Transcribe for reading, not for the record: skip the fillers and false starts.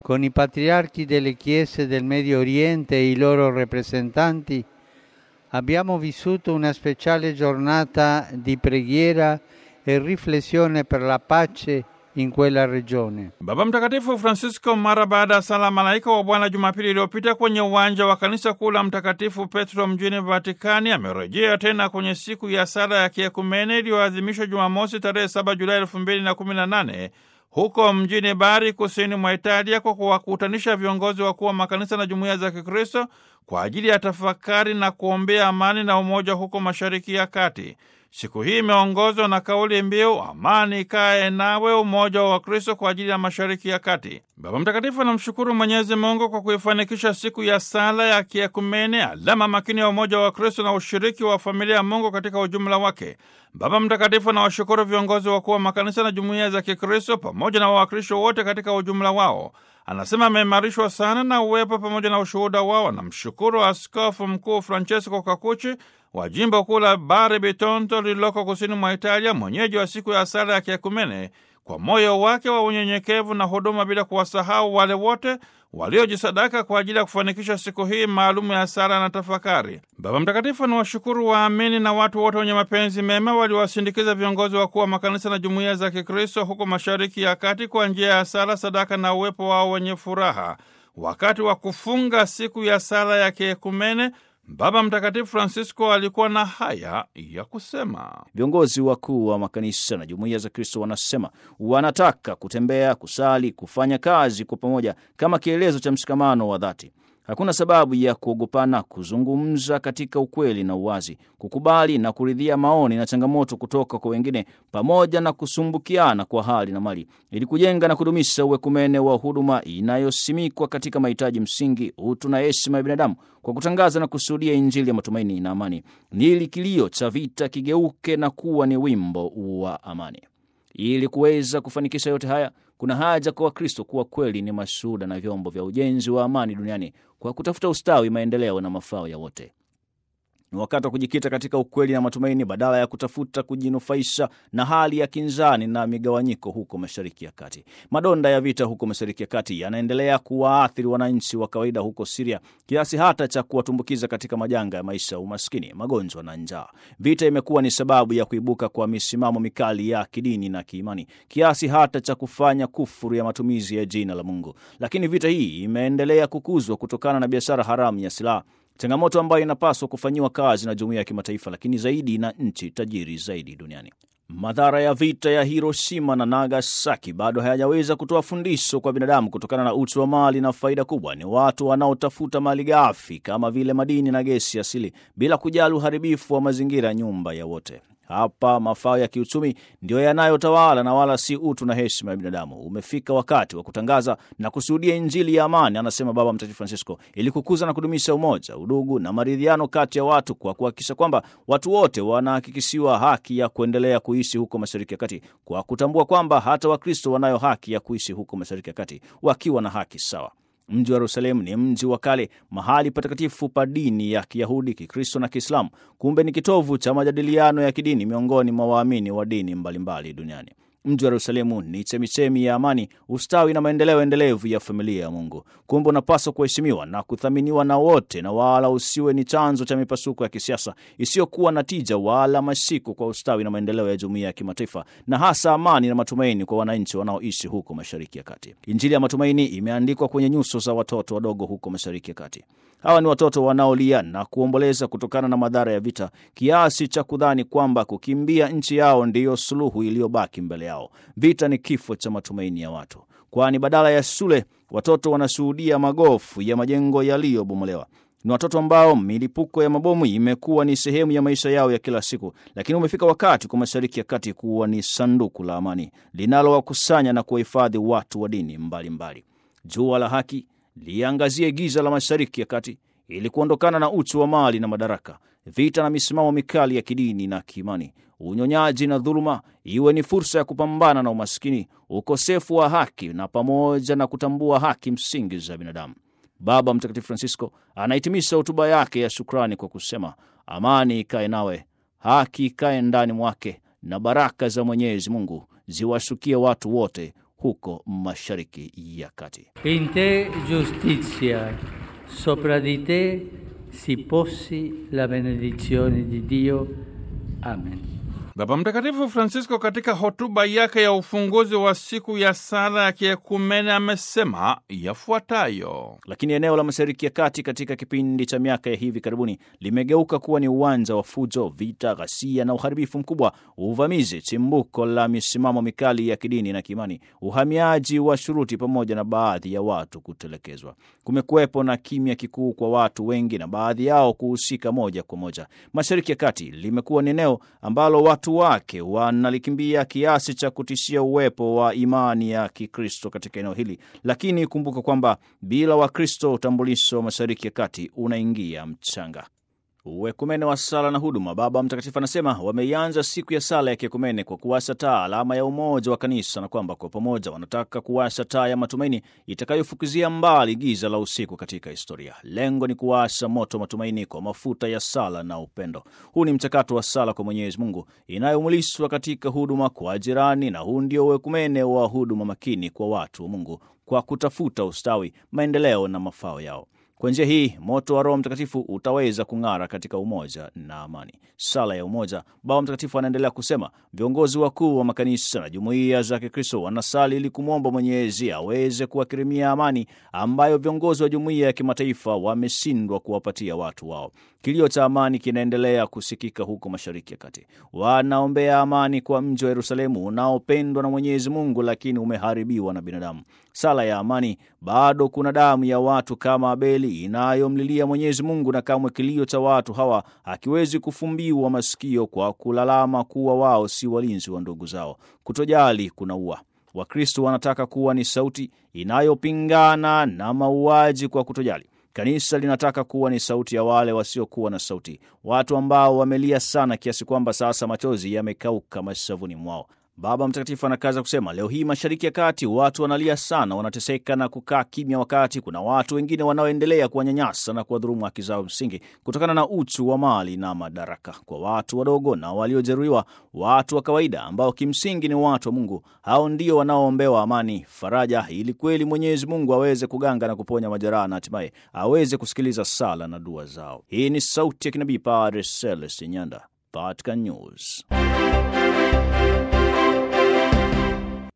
Con i patriarchi delle chiese del Medio Oriente e i loro rappresentanti abbiamo vissuto una speciale giornata di preghiera e riflessione per la pace in quella regione. Baba Mtakatifu Francisco mara baada ya sala malaika wa Bwana Jumapili iliyopita kwenye uwanja wa kanisa kuu la Mtakatifu Petro mjini Vatikani amerejea tena kwenye siku ya sala ya kiekumene iliyoadhimishwa Jumamosi tarehe 7 Julai 2018 huko mjini Bari kusini mwa Italia kwa kuwakutanisha viongozi wakuu wa makanisa na jumuiya za Kikristo kwa ajili ya tafakari na kuombea amani na umoja huko Mashariki ya Kati. Siku hii imeongozwa na kauli mbiu amani ikae nawe, umoja wa Wakristo kwa ajili ya Mashariki ya Kati. Baba Mtakatifu anamshukuru Mwenyezi Mungu kwa kuifanikisha siku ya sala ya kiekumene, alama makini ya umoja wa Wakristo na ushiriki wa familia ya Mungu katika ujumla wake. Baba Mtakatifu anawashukuru viongozi wakuu wa makanisa na jumuiya za Kikristo pamoja na wawakristo wote katika ujumla wao. Anasema ameimarishwa sana na uwepo pamoja na ushuhuda wao. Anamshukuru Askofu Mkuu Francesco Cacucci wa jimbo kuu la Bari Bitonto lililoko kusini mwa Italia, mwenyeji wa siku ya sala ya kiekumene, kwa moyo wake wa unyenyekevu na huduma, bila kuwasahau wale wote waliojisadaka kwa ajili ya kufanikisha siku hii maalumu ya sala na tafakari. Baba Mtakatifu anawashukuru waamini na watu wote wenye mapenzi mema waliowasindikiza viongozi wakuu wa makanisa na jumuiya za Kikristo huko Mashariki ya Kati kwa njia ya sala, sadaka na uwepo wao wenye furaha. Wakati wa kufunga siku ya sala ya kiekumene, Baba Mtakatifu Francisco alikuwa na haya ya kusema. Viongozi wakuu wa makanisa na jumuiya za Kristo wanasema wanataka kutembea, kusali, kufanya kazi kwa pamoja kama kielezo cha mshikamano wa dhati. Hakuna sababu ya kuogopana kuzungumza katika ukweli na uwazi, kukubali na kuridhia maoni na changamoto kutoka kwa wengine, pamoja na kusumbukiana kwa hali na mali, ili kujenga na kudumisha uekumene wa huduma inayosimikwa katika mahitaji msingi, utu na heshima ya binadamu, kwa kutangaza na kusudia Injili ya matumaini na amani, ili kilio cha vita kigeuke na kuwa ni wimbo wa amani. Ili kuweza kufanikisha yote haya, kuna haja kwa Wakristo kuwa kweli ni mashuhuda na vyombo vya ujenzi wa amani duniani kwa kutafuta ustawi, maendeleo na mafao ya wote. Ni wakati wa kujikita katika ukweli na matumaini badala ya kutafuta kujinufaisha na hali ya kinzani na migawanyiko huko Mashariki ya Kati. Madonda ya vita huko Mashariki ya Kati yanaendelea kuwaathiri wananchi wa kawaida huko Syria, kiasi hata cha kuwatumbukiza katika majanga ya maisha, umaskini, magonjwa na njaa. Vita imekuwa ni sababu ya kuibuka kwa misimamo mikali ya kidini na kiimani, kiasi hata cha kufanya kufuru ya matumizi ya jina la Mungu. Lakini vita hii imeendelea kukuzwa kutokana na biashara haramu ya silaha, changamoto ambayo inapaswa kufanyiwa kazi na jumuiya ya kimataifa, lakini zaidi na nchi tajiri zaidi duniani. Madhara ya vita ya Hiroshima na Nagasaki bado hayajaweza kutoa fundisho kwa binadamu kutokana na uchu wa mali na faida kubwa. Ni watu wanaotafuta mali ghafi kama vile madini na gesi asili bila kujali uharibifu wa mazingira, nyumba ya wote. Hapa mafao ya kiuchumi ndio yanayotawala na wala si utu na heshima ya binadamu. Umefika wakati wa kutangaza na kushuhudia Injili ya amani, anasema Baba Mtakatifu Francisco, ili kukuza na kudumisha umoja, udugu na maridhiano kati ya watu, kwa kuhakikisha kwamba watu wote wanahakikishiwa haki ya kuendelea kuishi huko Mashariki ya Kati, kwa kutambua kwamba hata Wakristo wanayo haki ya kuishi huko Mashariki ya Kati wakiwa na haki sawa. Mji wa Yerusalemu ni mji wa kale, mahali patakatifu pa dini ya Kiyahudi, Kikristo na Kiislamu. Kumbe ni kitovu cha majadiliano ya kidini miongoni mwa waamini wa dini mbalimbali duniani. Mji wa Yerusalemu ni chemichemi ya amani, ustawi na maendeleo endelevu ya familia ya Mungu. Kumbe unapaswa kuheshimiwa na kuthaminiwa na wote, na wala usiwe ni chanzo cha mipasuko ya kisiasa isiyokuwa na tija wala mashiko kwa ustawi na maendeleo ya jumuiya ya kimataifa, na hasa amani na matumaini kwa wananchi wanaoishi huko Mashariki ya Kati. Injili ya matumaini imeandikwa kwenye nyuso za watoto wadogo huko Mashariki ya Kati. Hawa ni watoto wanaolia na kuomboleza kutokana na madhara ya vita, kiasi cha kudhani kwamba kukimbia nchi yao ndiyo suluhu iliyobaki mbele yao. Vita ni kifo cha matumaini ya watu, kwani badala ya shule watoto wanashuhudia magofu ya majengo yaliyobomolewa. Ni watoto ambao milipuko ya mabomu imekuwa ni sehemu ya maisha yao ya kila siku, lakini umefika wakati kwa Mashariki ya Kati kuwa ni sanduku la amani linalowakusanya na kuwahifadhi watu wa dini mbalimbali. Jua la haki liangazie giza la Mashariki ya Kati ili kuondokana na uchu wa mali na madaraka, vita na misimamo mikali ya kidini na kiimani, unyonyaji na dhuluma iwe ni fursa ya kupambana na umaskini, ukosefu wa haki, na pamoja na kutambua haki msingi za binadamu. Baba Mtakatifu Francisco anahitimisha hotuba yake ya shukrani kwa kusema, amani ikae nawe, haki ikae ndani mwake, na baraka za Mwenyezi Mungu ziwashukie watu wote huko Mashariki ya Kati. In te giustizia, sopra di te si posi la benedizione di Dio. Amen. Baba Mtakatifu Francisco katika hotuba yake ya ufunguzi wa siku ya sala ya kiekumene amesema yafuatayo: lakini eneo la Mashariki ya Kati katika kipindi cha miaka ya hivi karibuni limegeuka kuwa ni uwanja wa fujo, vita, ghasia na uharibifu mkubwa, uvamizi, chimbuko la misimamo mikali ya kidini na kiimani, uhamiaji wa shuruti, pamoja na baadhi ya watu kutelekezwa. Kumekuwepo na kimya kikuu kwa watu wengi na baadhi yao kuhusika moja kwa moja. Mashariki ya Kati limekuwa ni eneo ambalo watu wake wanalikimbia kiasi cha kutishia uwepo wa imani ya Kikristo katika eneo hili. Lakini kumbuka kwamba bila Wakristo utambulisho wa Mashariki ya Kati unaingia mchanga. Uekumene wa sala na huduma. Baba Mtakatifu anasema wameianza siku ya sala ya kiekumene kwa kuwasha taa, alama ya umoja wa kanisa, na kwamba kwa pamoja wanataka kuwasha taa ya matumaini itakayofukizia mbali giza la usiku katika historia. Lengo ni kuwasha moto matumaini kwa mafuta ya sala na upendo. Huu ni mchakato wa sala kwa Mwenyezi Mungu inayomulishwa katika huduma kwa jirani, na huu ndio uekumene wa huduma makini kwa watu wa Mungu kwa kutafuta ustawi, maendeleo na mafao yao. Kwa njia hii moto wa Roho Mtakatifu utaweza kung'ara katika umoja na amani. Sala ya umoja. Baba Mtakatifu anaendelea kusema viongozi wakuu wa makanisa na jumuiya za Kikristo wanasali ili kumwomba Mwenyezi aweze kuwakirimia amani ambayo viongozi wa jumuiya ya kimataifa wameshindwa kuwapatia watu wao. Kilio cha amani kinaendelea kusikika huko Mashariki ya Kati. Wanaombea amani kwa mji wa Yerusalemu unaopendwa na Mwenyezi Mungu, lakini umeharibiwa na binadamu. Sala ya amani. Bado kuna damu ya watu kama Abeli inayomlilia Mwenyezi Mungu, na kamwe kilio cha watu hawa hakiwezi kufumbiwa masikio kwa kulalama kuwa wao si walinzi wa ndugu zao. Kutojali kunaua. Wakristo wanataka kuwa ni sauti inayopingana na mauaji kwa kutojali. Kanisa linataka kuwa ni sauti ya wale wasiokuwa na sauti, watu ambao wamelia sana kiasi kwamba sasa machozi yamekauka mashavuni mwao. Baba Mtakatifu anakaza kusema leo hii Mashariki ya Kati watu wanalia sana, wanateseka na kukaa kimya, wakati kuna watu wengine wanaoendelea kuwanyanyasa na kuwadhulumu haki zao msingi kutokana na uchu wa mali na madaraka. Kwa watu wadogo na waliojeruhiwa, watu wa kawaida ambao kimsingi ni watu wa Mungu, hao ndio wanaoombewa amani, faraja, ili kweli Mwenyezi Mungu aweze kuganga na kuponya majeraha na hatimaye aweze kusikiliza sala na dua zao. Hii ni sauti ya kinabii Padre Celestin Nyanda, Vatican News.